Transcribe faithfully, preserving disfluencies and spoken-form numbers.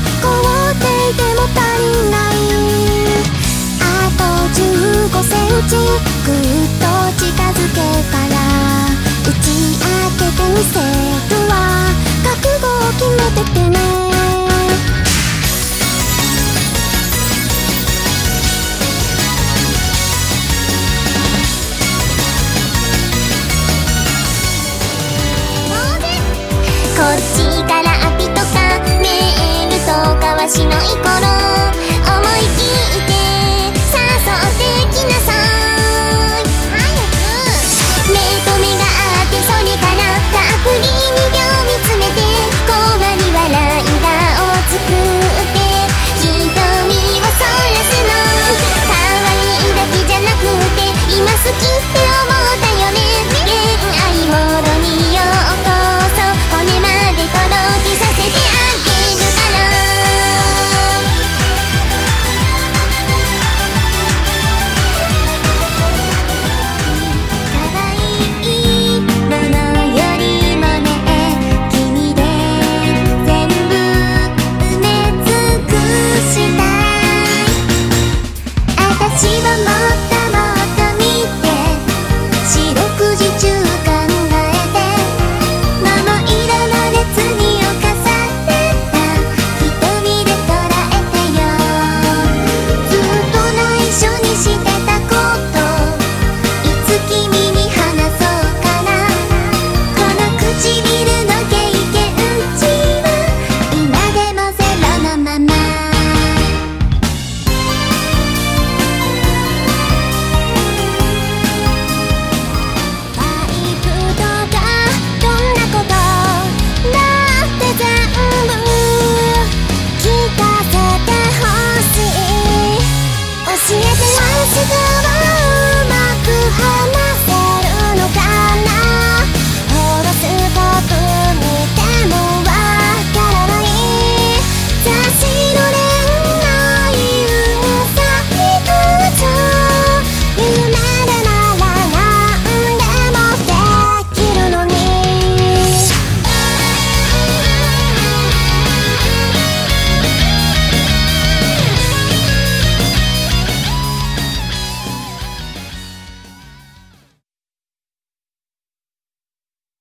凍っていても足りない。あとじゅうごセンチぐっと近づけたら打ち明けてみせるわ。覚悟を決めててね。こっちからアピとかメールとかはしない頃、思い切って誘ってきなさい。目と目があってそれからたっぷりにびょう見つめてこわり笑い顔を作って瞳をそらすの。可愛いだけじゃなくて今好きって思ったよね。恋愛モードにようこそ骨まで届けさせてあげるから。可愛い